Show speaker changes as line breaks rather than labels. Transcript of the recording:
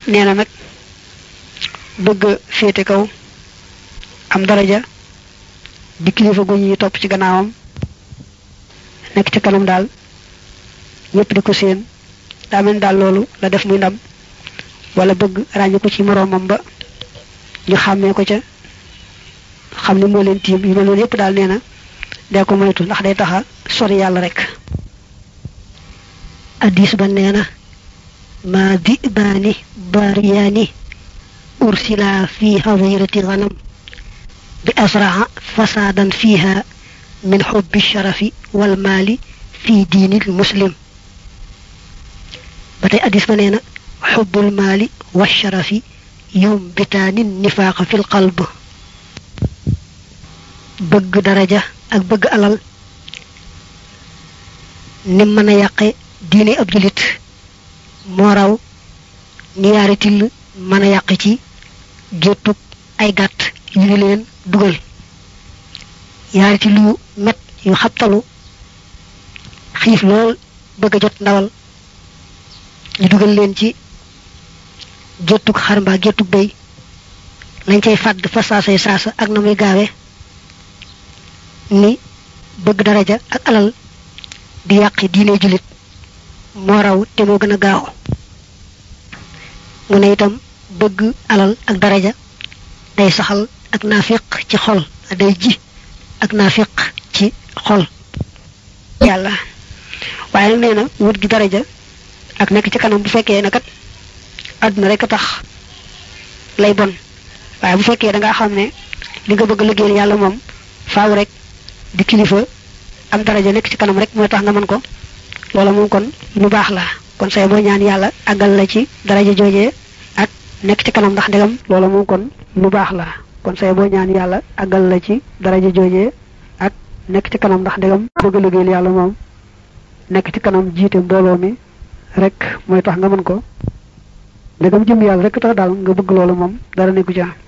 neena nak bëgg fété kaw am daraja di kilifa gu ñi top ci gannaawam nek ci kanam dal ñepp di ko seen da men dal lolu la def muy ndam wala bëgg rañu ko ci moromam ba ñu xamé ko ca xamni mo leen tim yu mel yépp dal neena dé ko moytu ndax day taxa sori yalla rek hadis ba neena ma dibani bariyani ursila fi hadirati ghanam bi asra'a fasadan fiha min hubbi sharafi wal mali fi dinil muslim batay hadis ba neena hubbul mali wash sharafi yumbitani nifaq fil qalb bëgg daraja ak bëgg alal nim mëna yaqé diiné ab julit mo raw ni yaari til mëna yaq ci gettuk ay gatt yu leen dugal yaari ci lu met yu xaptalu xif lool bëgg jot ndawal ñu dugal leen ci gettuk xarmba gettuk bay lañ cey fad fa saasay saasa ak namuy gaawé ni bëgg daraja ak alal di yaqi diiné julit mo raw té mo gëna gaaw mu ne itam bëgg alal ak daraja day saxal ak nafiq ci xol day ji ak nafiq ci xol yalla waye neena wut gi daraja ak nek ci kanam bu fekkee na kat aduna rek tax lay bon waye bu fekkee da nga xamné li nga bëgg liggéeyal yalla mom faaw rek di kilifa am daraja nek ci kanam rek moy tax nga man ko lolu mom kon lu bax la kon say bo ñaan yalla agal la ci daraja jojé ak nek ci kanam ndax ndegam lolu mom kon lu bax la kon say bo ñaan yalla agal la ci daraja jojé ak nek ci kanam ndax ndegam bëgg liggéeyal yalla mom nek ci kanam jité mbolo mi rek moy tax nga man ko ndegam jëm yalla rek tax dal nga bëgg lolu mom dara neku ci